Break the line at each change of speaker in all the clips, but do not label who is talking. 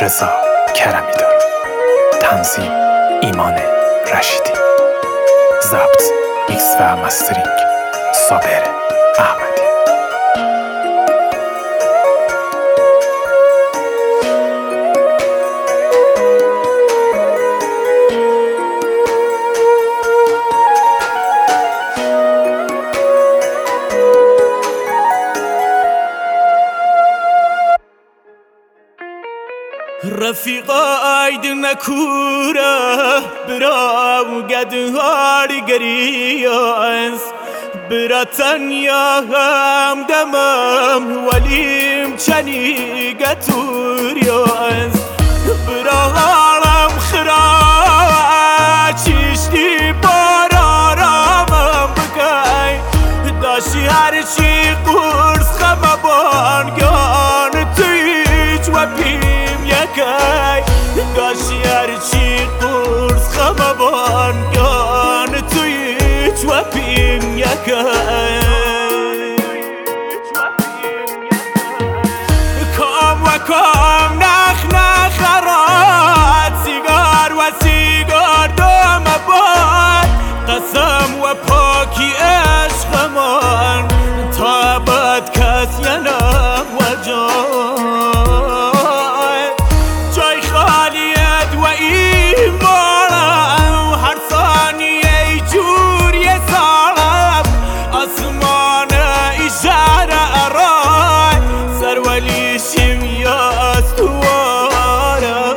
رضا کرمی دار، تنظیم ایمان رشیدی، ضبط میکس و مسترینگ صابر احمدی.
رفیقا aydın kura براو قدهار قرياس براتن يا هم دمم وليم چني قطورياس براغالم خراچشتي بارارامم بكاي داشي هرچي قرص خمبان گان تيج و بيم يكاي داشي هرچي قرص خمبان گان تيج و بيم يكاي كام و كام نخ نخرات سيگار و سيگار دام باد قسم و پاکی عشقمان تابد کس ینم و جای خالیت و ایمانم هر ثانیه ای جور یه سالم آسمان اشاره ارای سرولیشیم یا استوارم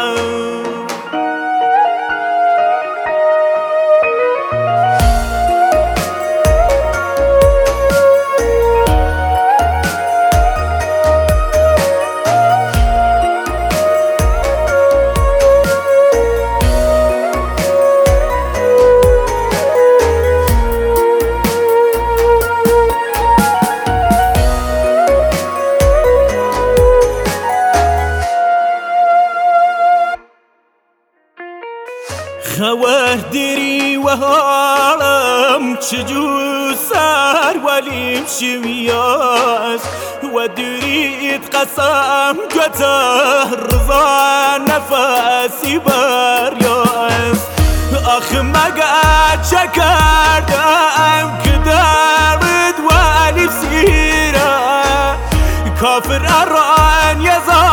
خواه دری و حالم چجور سر ولیم شمیاز و درید قسم گته رضا نفسی بریاز آخ مگه چه کردم که درد ولی سیره کافر اران یه